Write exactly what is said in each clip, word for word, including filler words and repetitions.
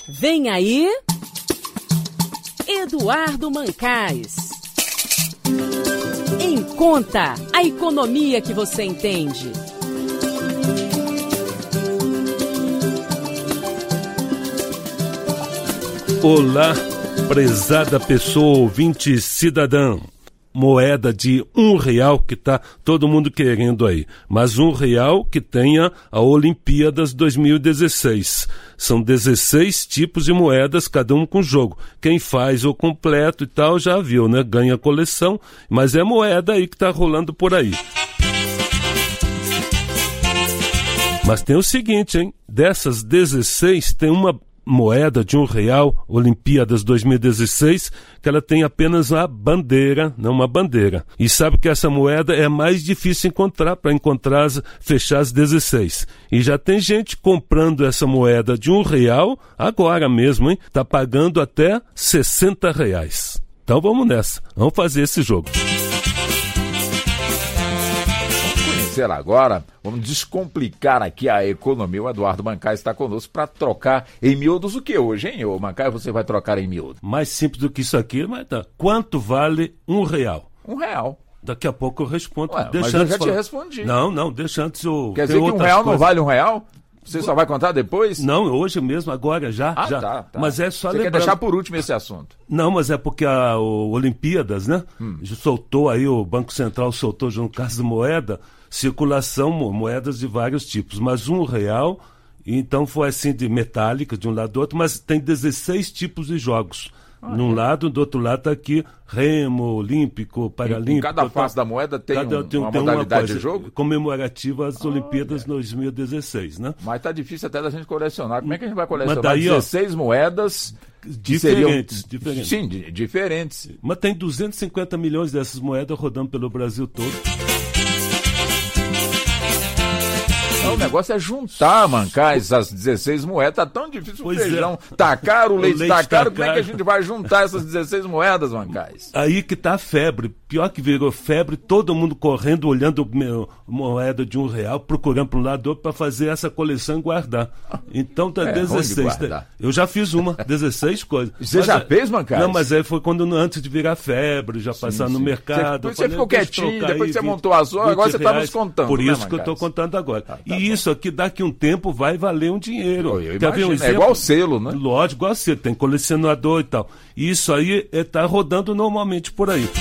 Vem aí, Eduardo Mancais. Em Conta, a economia que você entende. Olá, prezada pessoa, ouvinte cidadã. Moeda de um real que está todo mundo querendo aí, mas um real que tenha a Olimpíadas dois mil e dezesseis. São dezesseis tipos de moedas, cada um com jogo. Quem faz o completo e tal já viu, né? Ganha coleção, mas é moeda aí que está rolando por aí. Mas tem o seguinte, hein? Dessas dezesseis, tem uma moeda de um real, Olimpíadas dois mil e dezesseis, que ela tem apenas uma bandeira, não uma bandeira. E sabe que essa moeda é mais difícil encontrar, para encontrar, as, fechar as dezesseis. E já tem gente comprando essa moeda de um real, agora mesmo, hein? Tá pagando até sessenta reais. Então vamos nessa, vamos fazer esse jogo. Agora, vamos descomplicar aqui a economia. O Eduardo Mancais está conosco para trocar em miúdos o que hoje, hein, ô Mancais? Você vai trocar em miúdos? Mais simples do que isso aqui, mas tá. Quanto vale um real? Um real. Daqui a pouco eu respondo. Ué, deixa mas eu já falar... te respondi. Não, não, deixa antes eu... Quer dizer que um real coisas. Não vale um real? Você só vai contar depois? Não, hoje mesmo, agora já. Ah, já. Tá, tá. Mas é só Você lembrando... quer deixar por último esse assunto? Não, mas é porque a o Olimpíadas, né? Hum. Soltou aí, o Banco Central soltou, no caso de moeda, circulação, moedas de vários tipos. Mas um real, então foi assim de metálica, de um lado do outro, mas tem dezesseis tipos de jogos. Ah, Num é. lado, do outro lado está aqui remo, olímpico, paralímpico. Em cada face da moeda tem, cada, um, tem uma tem modalidade uma coisa de jogo? Comemorativa às ah, Olimpíadas é. dois mil e dezesseis, né? Mas tá difícil até da gente colecionar. Como é que a gente vai colecionar daí, dezesseis ó, moedas diferentes, seriam... diferentes? Sim, di- diferentes. Mas tem duzentos e cinquenta milhões dessas moedas rodando pelo Brasil todo. Não, o negócio é juntar, Mancais, as dezesseis moedas. Tá tão difícil pois o feijão. É. Tá caro, o leite, o leite tá caro. Tá Como é que a gente vai juntar essas dezesseis moedas, Mancais? Aí que tá a febre. Pior que virou febre, todo mundo correndo, olhando meu, moeda de um real, procurando para um lado do outro para fazer essa coleção e guardar. Então tá é, dezesseis. Eu já fiz uma, dezesseis coisas. Você mas, já fez, Mancais? Não, mas aí foi quando antes de virar febre, já sim, passar sim. no mercado. Você, você ficou quietinho, depois você montou a sua, agora você está nos contando. Por isso né, que eu estou contando agora. Tá, tá e bom. Isso aqui daqui a um tempo vai valer um dinheiro. Eu Quer ver um exemplo? É igual selo, né? Lógico, igual selo. Tem colecionador e tal. E isso aí está rodando normalmente por aí.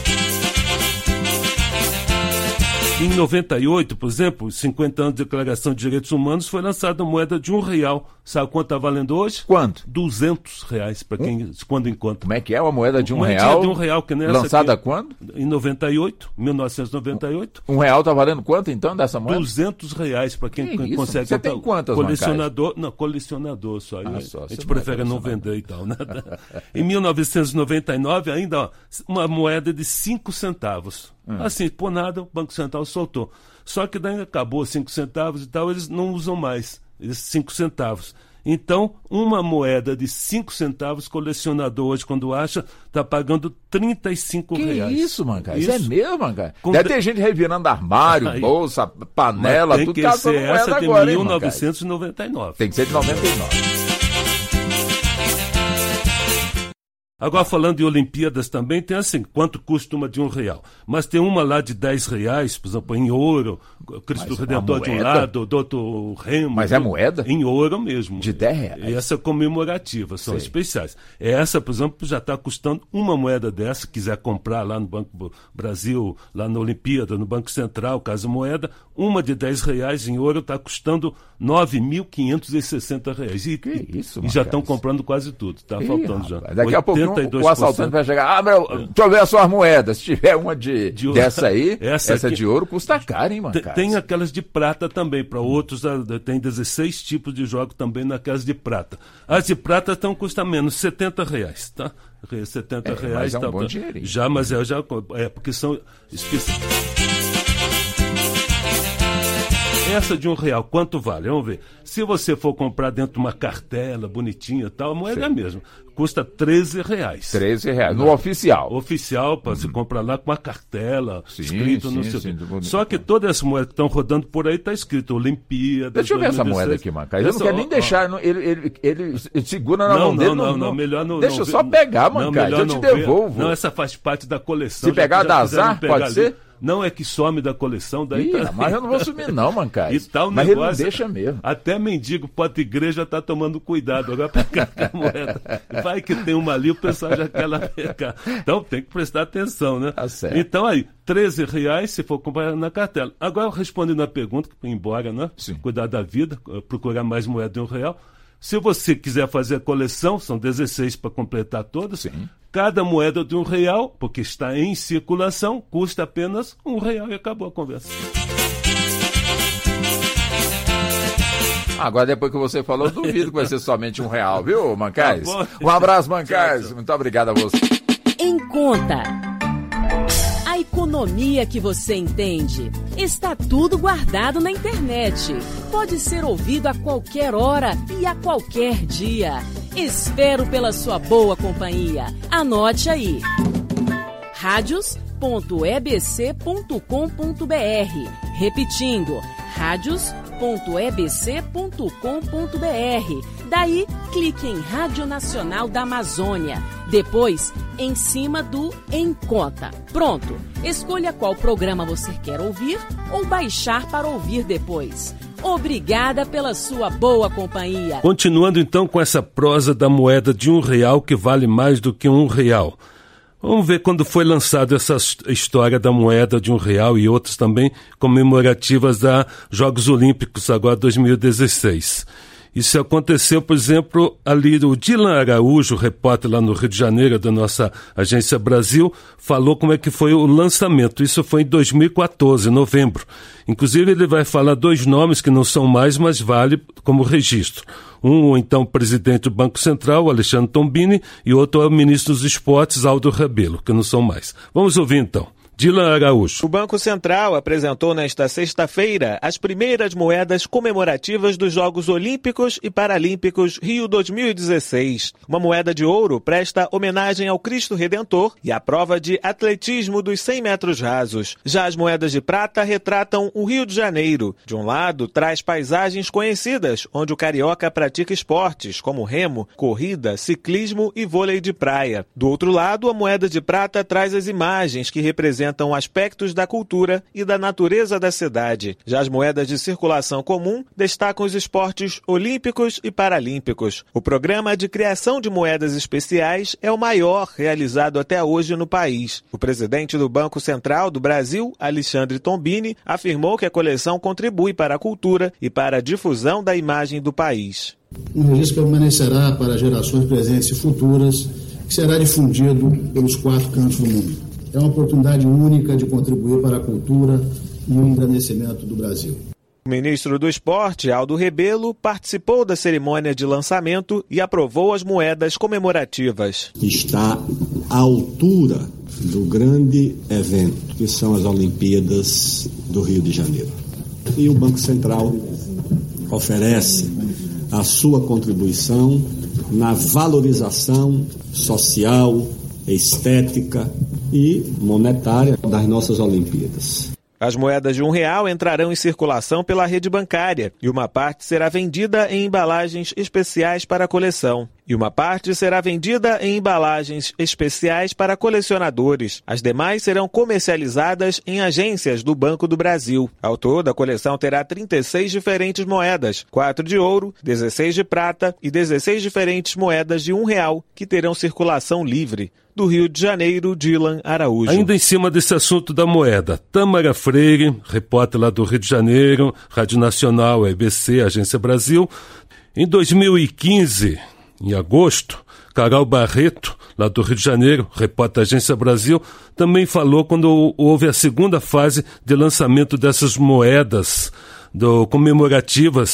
Em noventa e oito, por exemplo, cinquenta anos de Declaração de Direitos Humanos, foi lançada a moeda de um real. Sabe quanto está valendo hoje? Quanto? duzentos reais, para quem, um? quando encontra. Como é que é uma moeda de um uma real? de um real, que nem lançada essa aqui. Quando? Em noventa e oito, mil novecentos e noventa e oito. Um real está valendo quanto, então, dessa moeda? duzentos reais, para quem que consegue. Você tem quantas, colecionador? Mancais? Não, colecionador só. Ah, Eu, só. A gente Você prefere não, não vender e tal. Né? Em mil novecentos e noventa e nove, ainda, ó, uma moeda de cinco centavos. Hum. Assim, por nada, o Banco Central soltou. Só que daí acabou cinco centavos e tal, eles não usam mais esses cinco centavos. Então, uma moeda de cinco centavos, colecionador hoje, quando acha, está pagando trinta e cinco reais. Que isso, Mancais? Isso É mesmo, Mancais? Com... Deve ter gente revirando armário, aí, bolsa, panela, tem tudo que caçando ser moeda essa de agora, mil hein, novecentos e noventa e nove. Tem que ser de noventa e nove. Agora, falando de Olimpíadas também, tem assim, quanto custa uma de um real. Mas tem uma lá de dez reais, por exemplo, em ouro, Cristo Redentor de um lado, doutor Remo. Mas é moeda? Em ouro mesmo. De dez reais? E essa é comemorativa, são Sei. especiais. Essa, por exemplo, já está custando uma moeda dessa, se quiser comprar lá no Banco Brasil, lá na Olimpíada, no Banco Central, Casa Moeda, uma de dez reais em ouro está custando nove mil quinhentos e sessenta reais. E, que isso, e já estão comprando quase tudo, está faltando já. Daqui a pouco o assaltante vai chegar, ah, meu, deixa eu ver as suas moedas. Se tiver uma de, de dessa aí, essa, essa aqui, de ouro custa caro, hein, Mancais? Tem aquelas de prata também, para outros tem dezesseis tipos de jogo também naquelas de prata. As de prata estão custando menos, setenta reais, tá? setenta é, reais. Mas é um tá, bom dinheirinho. Já, mas é, já, é porque são especiais. essa de um real, quanto vale? Vamos ver. Se você for comprar dentro de uma cartela bonitinha e tal, a moeda é a mesma. Custa treze reais. treze reais. No oficial. Oficial, para você comprar lá com uma cartela, sim, escrito sim, no seu. sim, sim. Só que todas essas moedas que estão rodando por aí está escrito Olimpíada. Deixa eu ver essa moeda aqui, Mancai. Eu não quero nem deixar. Não, ele, ele, ele, ele segura na não, mão não, dele. Não, não, não, não. Melhor não. Deixa não, eu só pegar, Mancai. Eu te devolvo. Ver. Não, essa faz parte da coleção. Se pegar da azar, pode ali. ser? Não é que some da coleção, daí Ih, tá... mas eu não vou sumir não, Mancai. E tal mas negócio, ele não deixa mesmo. Até mendigo pode igreja tá tomando cuidado agora para pegar a moeda. Vai que tem uma ali, o pessoal já quer lá pegar. Então tem que prestar atenção, né? Tá certo. Então aí, treze reais se for comprar na cartela. Agora respondendo a pergunta, embora, né? Sim. Cuidar da vida, procurar mais moeda de um real. Se você quiser fazer a coleção, são dezesseis para completar todas. Sim. Cada moeda de um real, porque está em circulação, custa apenas um real e acabou a conversa. Agora, depois que você falou, eu duvido que vai ser somente um real, viu, Mancais? Tá um abraço, Mancais. Muito obrigado a você. Em Conta. A economia que você entende. Está tudo guardado na internet. Pode ser ouvido a qualquer hora e a qualquer dia. Espero pela sua boa companhia. Anote aí. rádios ponto e b c ponto com ponto b r. Repetindo, rádios ponto e b c ponto com ponto b r. Daí, clique em Rádio Nacional da Amazônia. Depois, em cima do Em Conta. Pronto. Escolha qual programa você quer ouvir ou baixar para ouvir depois. Obrigada pela sua boa companhia. Continuando então com essa prosa da moeda de um real que vale mais do que um real. Vamos ver quando foi lançada essa história da moeda de um real e outras também comemorativas da Jogos Olímpicos agora dois mil e dezesseis. Isso aconteceu, por exemplo, ali o Dilan Araújo, repórter lá no Rio de Janeiro da nossa Agência Brasil, falou como é que foi o lançamento. Isso foi em dois mil e quatorze, em novembro. Inclusive ele vai falar dois nomes que não são mais, mas vale como registro. Um, então, presidente do Banco Central, Alexandre Tombini, e outro é o ministro dos Esportes, Aldo Rebelo, que não são mais. Vamos ouvir então. Dilan Araújo. O Banco Central apresentou nesta sexta-feira as primeiras moedas comemorativas dos Jogos Olímpicos e Paralímpicos Rio dois mil e dezesseis. Uma moeda de ouro presta homenagem ao Cristo Redentor e à prova de atletismo dos cem metros rasos. Já as moedas de prata retratam o Rio de Janeiro. De um lado, traz paisagens conhecidas, onde o carioca pratica esportes como remo, corrida, ciclismo e vôlei de praia. Do outro lado, a moeda de prata traz as imagens que representam aspectos da cultura e da natureza da cidade. Já as moedas de circulação comum destacam os esportes olímpicos e paralímpicos. O programa de criação de moedas especiais é o maior realizado até hoje no país. O presidente do Banco Central do Brasil, Alexandre Tombini, afirmou que a coleção contribui para a cultura e para a difusão da imagem do país. Um registro que permanecerá para gerações presentes e futuras, que será difundido pelos quatro cantos do mundo. É uma oportunidade única de contribuir para a cultura e o engrandecimento do Brasil. O ministro do Esporte, Aldo Rebelo, participou da cerimônia de lançamento e aprovou as moedas comemorativas. Está à altura do grande evento, que são as Olimpíadas do Rio de Janeiro. E o Banco Central oferece a sua contribuição na valorização social, estética e monetária das nossas Olimpíadas. As moedas de um real entrarão em circulação pela rede bancária e uma parte será vendida em embalagens especiais para a coleção. E uma parte será vendida em embalagens especiais para colecionadores. As demais serão comercializadas em agências do Banco do Brasil. Ao todo, a coleção terá trinta e seis diferentes moedas, quatro de ouro, dezesseis de prata e dezesseis diferentes moedas de um real, que terão circulação livre. Do Rio de Janeiro, Dilan Araújo. Ainda em cima desse assunto da moeda, Tâmara Freire, repórter lá do Rio de Janeiro, Rádio Nacional, A B C, Agência Brasil. Em dois mil e quinze, em agosto, Carol Barreto, lá do Rio de Janeiro, repórter da Agência Brasil, também falou quando houve a segunda fase de lançamento dessas moedas do, comemorativas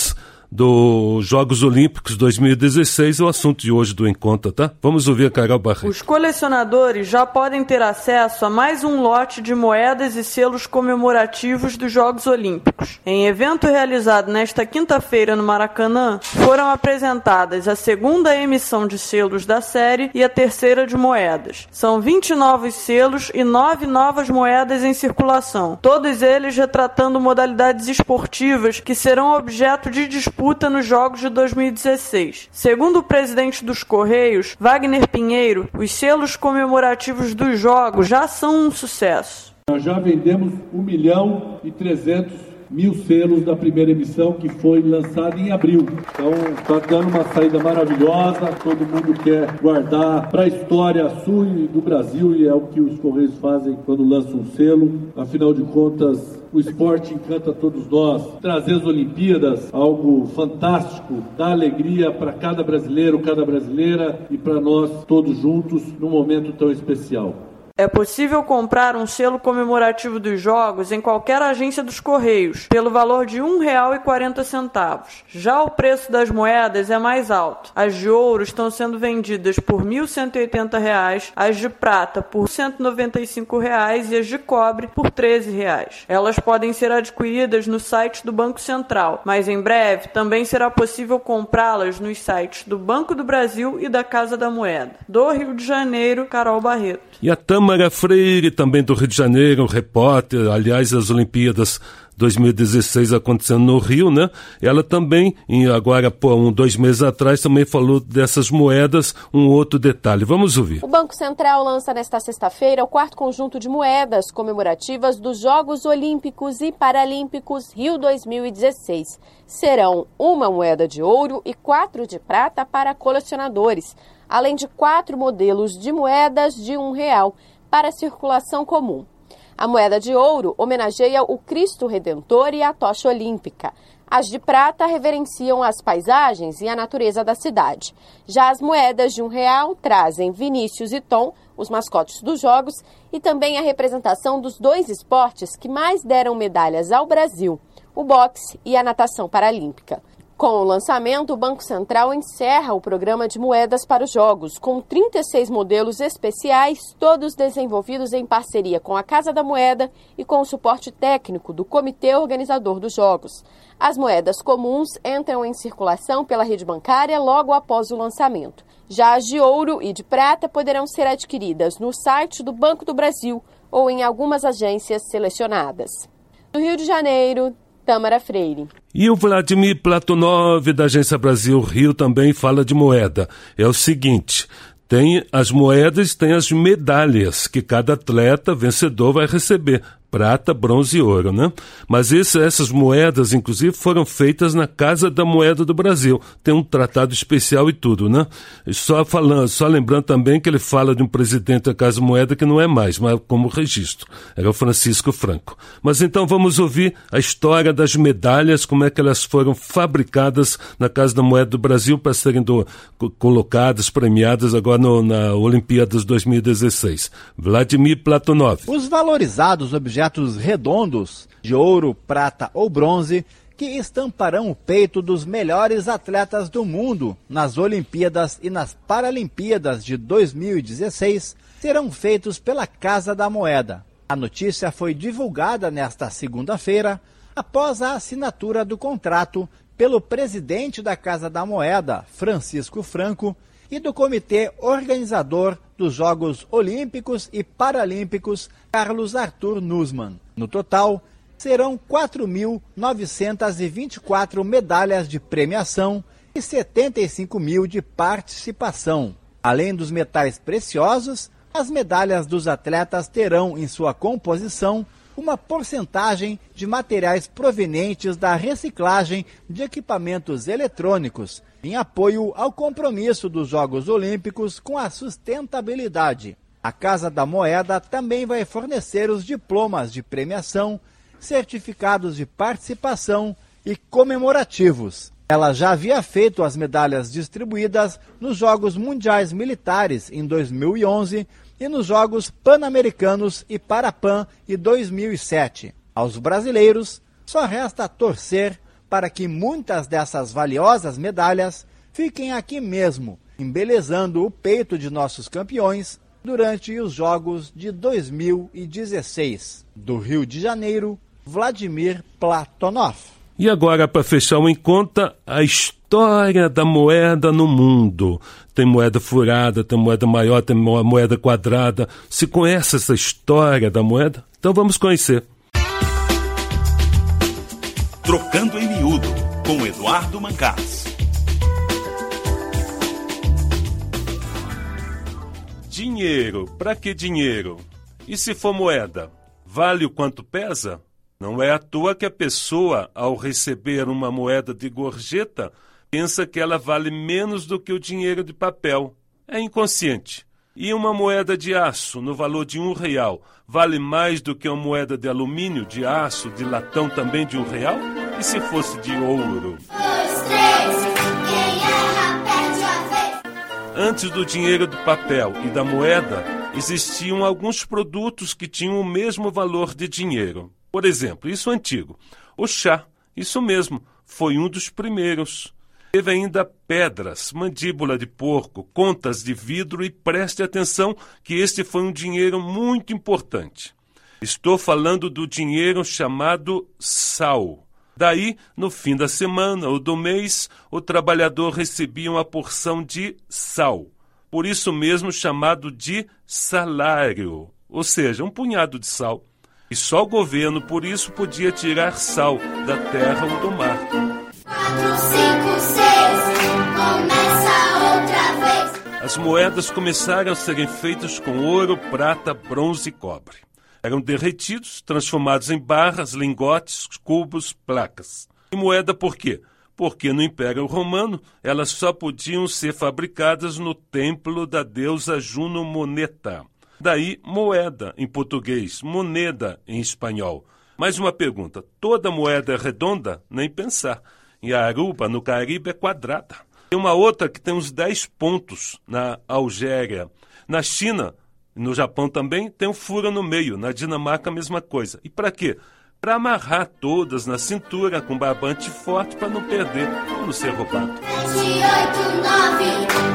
dos Jogos Olímpicos dois mil e dezesseis, é o assunto de hoje do Em Conta, tá? Vamos ouvir a Carol Barreto. Os colecionadores já podem ter acesso a mais um lote de moedas e selos comemorativos dos Jogos Olímpicos. Em evento realizado nesta quinta-feira no Maracanã, foram apresentadas a segunda emissão de selos da série e a terceira de moedas. São vinte novos selos e nove novas moedas em circulação, todos eles retratando modalidades esportivas que serão objeto de disputa nos Jogos de dois mil e dezesseis. Segundo o presidente dos Correios, Wagner Pinheiro, os selos comemorativos dos Jogos já são um sucesso. Nós já vendemos um milhão e trezentos mil selos da primeira emissão, que foi lançada em abril. Então está dando uma saída maravilhosa, todo mundo quer guardar para a história sua e do Brasil, e é o que os Correios fazem quando lançam um selo. Afinal de contas, o esporte encanta todos nós. Trazer as Olimpíadas, algo fantástico, dá alegria para cada brasileiro, cada brasileira e para nós todos juntos num momento tão especial. É possível comprar um selo comemorativo dos Jogos em qualquer agência dos Correios, pelo valor de um real e quarenta centavos. Já o preço das moedas é mais alto. As de ouro estão sendo vendidas por mil cento e oitenta reais, as de prata por cento e noventa e cinco reais e as de cobre por treze reais. Elas podem ser adquiridas no site do Banco Central, mas em breve também será possível comprá-las nos sites do Banco do Brasil e da Casa da Moeda. Do Rio de Janeiro, Carol Barreto. E a Tâmara Freire, também do Rio de Janeiro, repórter, aliás, as Olimpíadas dois mil e dezesseis acontecendo no Rio, né? Ela também, em, agora, por um, dois meses atrás, também falou dessas moedas, um outro detalhe. Vamos ouvir. O Banco Central lança nesta sexta-feira o quarto conjunto de moedas comemorativas dos Jogos Olímpicos e Paralímpicos Rio dois mil e dezesseis. Serão uma moeda de ouro e quatro de prata para colecionadores, além de quatro modelos de moedas de um real para circulação comum. A moeda de ouro homenageia o Cristo Redentor e a tocha olímpica. As de prata reverenciam as paisagens e a natureza da cidade. Já as moedas de um real trazem Vinícius e Tom, os mascotes dos Jogos, e também a representação dos dois esportes que mais deram medalhas ao Brasil, o boxe e a natação paralímpica. Com o lançamento, o Banco Central encerra o programa de moedas para os Jogos, com trinta e seis modelos especiais, todos desenvolvidos em parceria com a Casa da Moeda e com o suporte técnico do Comitê Organizador dos Jogos. As moedas comuns entram em circulação pela rede bancária logo após o lançamento. Já as de ouro e de prata poderão ser adquiridas no site do Banco do Brasil ou em algumas agências selecionadas. Do Rio de Janeiro, Tâmara Freire. E o Vladimir Platonov, da Agência Brasil Rio, também fala de moeda. É o seguinte, tem as moedas, tem as medalhas que cada atleta vencedor vai receber. Prata, bronze e ouro, né? Mas esse, essas moedas, inclusive, foram feitas na Casa da Moeda do Brasil. Tem um tratado especial e tudo, né? Só, falando, só lembrando também que ele fala de um presidente da Casa da Moeda que não é mais, mas como registro. Era o Francisco Franco. Mas então vamos ouvir a história das medalhas, como é que elas foram fabricadas na Casa da Moeda do Brasil para serem do, colocadas, premiadas agora no, na Olimpíadas dois mil e dezesseis. Vladimir Platonov. Os valorizados objetos redondos, de ouro, prata ou bronze, que estamparão o peito dos melhores atletas do mundo nas Olimpíadas e nas Paralimpíadas de dois mil e dezesseis, serão feitos pela Casa da Moeda. A notícia foi divulgada nesta segunda-feira, após a assinatura do contrato pelo presidente da Casa da Moeda, Francisco Franco, e do comitê organizador dos Jogos Olímpicos e Paralímpicos, Carlos Arthur Nussmann. No total, serão quatro mil novecentas e vinte e quatro medalhas de premiação e setenta e cinco mil de participação. Além dos metais preciosos, as medalhas dos atletas terão em sua composição uma porcentagem de materiais provenientes da reciclagem de equipamentos eletrônicos, em apoio ao compromisso dos Jogos Olímpicos com a sustentabilidade. A Casa da Moeda também vai fornecer os diplomas de premiação, certificados de participação e comemorativos. Ela já havia feito as medalhas distribuídas nos Jogos Mundiais Militares em dois mil e onze e nos Jogos Pan-Americanos e Parapan em dois mil e sete. Aos brasileiros, só resta torcer para que muitas dessas valiosas medalhas fiquem aqui mesmo, embelezando o peito de nossos campeões durante os Jogos de dois mil e dezesseis. Do Rio de Janeiro, Vladimir Platonov. E agora, para fechar o Em Conta, a história da moeda no mundo. Tem moeda furada, tem moeda maior, tem moeda quadrada. Se conhece essa história da moeda? Então vamos conhecer. Trocando em Miúdo, com Eduardo Mancás. Dinheiro. Para que dinheiro? E se for moeda, vale o quanto pesa? Não é à toa que a pessoa, ao receber uma moeda de gorjeta, pensa que ela vale menos do que o dinheiro de papel. É inconsciente. E uma moeda de aço, no valor de um real, vale mais do que uma moeda de alumínio, de aço, de latão também de um real? E se fosse de ouro? Dois, três, quem erra, perde a vez. Antes do dinheiro de papel e da moeda, existiam alguns produtos que tinham o mesmo valor de dinheiro. Por exemplo, isso antigo. O chá, isso mesmo, foi um dos primeiros. Teve ainda pedras, mandíbula de porco, contas de vidro e preste atenção que este foi um dinheiro muito importante. Estou falando do dinheiro chamado sal. Daí, no fim da semana ou do mês, o trabalhador recebia uma porção de sal. Por isso mesmo chamado de salário, ou seja, um punhado de sal. E só o governo, por isso, podia tirar sal da terra ou do mar. quatro, cinco, seis, começa outra vez. As moedas começaram a serem feitas com ouro, prata, bronze e cobre. Eram derretidos, transformados em barras, lingotes, cubos, placas. E moeda por quê? Porque no Império Romano elas só podiam ser fabricadas no templo da deusa Juno Moneta. Daí, moeda em português, moneda em espanhol. Mais uma pergunta, toda moeda é redonda? Nem pensar. Em Aruba, no Caribe, é quadrada. Tem uma outra que tem uns dez pontos na Algéria. Na China, no Japão também, tem um furo no meio. Na Dinamarca, a mesma coisa. E para quê? Para amarrar todas na cintura com barbante forte para não perder ou não ser roubado. sete, oito, nove,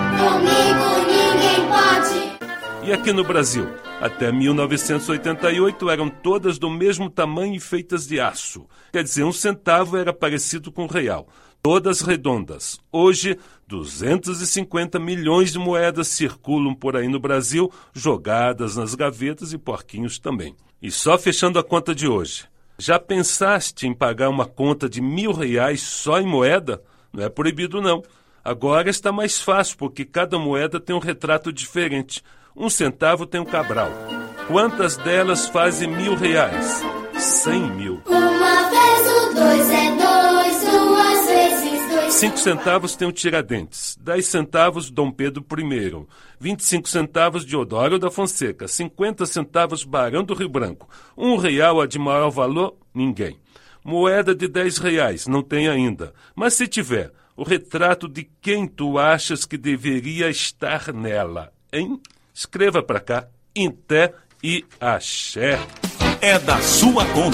comigo ninguém pode. E aqui no Brasil, até mil novecentos e oitenta e oito eram todas do mesmo tamanho e feitas de aço. Quer dizer, um centavo era parecido com um real. Todas redondas. Hoje, duzentos e cinquenta milhões de moedas circulam por aí no Brasil, jogadas nas gavetas e porquinhos também. E só fechando a conta de hoje. Já pensaste em pagar uma conta de mil reais só em moeda? Não é proibido, não. Agora está mais fácil, porque cada moeda tem um retrato diferente. Um centavo tem um Cabral. Quantas delas fazem mil reais? Cem mil. Uma vez o dois é dois, duas vezes dois. Cinco centavos tem o Tiradentes. Dez centavos Dom Pedro I. Vinte e cinco centavos Deodoro da Fonseca. Cinquenta centavos Barão do Rio Branco. Um real a de maior valor? Ninguém. Moeda de dez reais? Não tem ainda. Mas se tiver, o retrato de quem tu achas que deveria estar nela, hein? Escreva para cá, Inté e Axé. É da sua conta.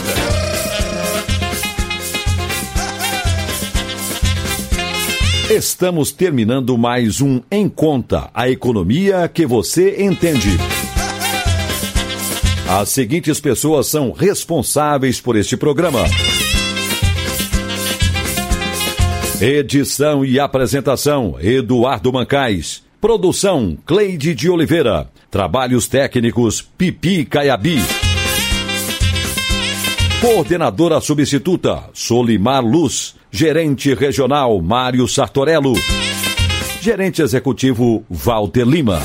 Estamos terminando mais um Em Conta, a economia que você entende. As seguintes pessoas são responsáveis por este programa. Edição e apresentação, Eduardo Mancás. Produção, Cleide de Oliveira. Trabalhos técnicos, Pipi Caiabi. Coordenadora substituta, Solimar Luz. Gerente regional, Mário Sartorello. Gerente executivo, Walter Lima.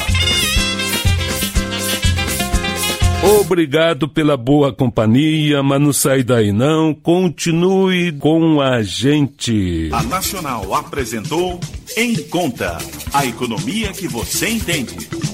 Obrigado pela boa companhia, mas não sai daí não. Continue com a gente. A Nacional apresentou Em Conta, a economia que você entende.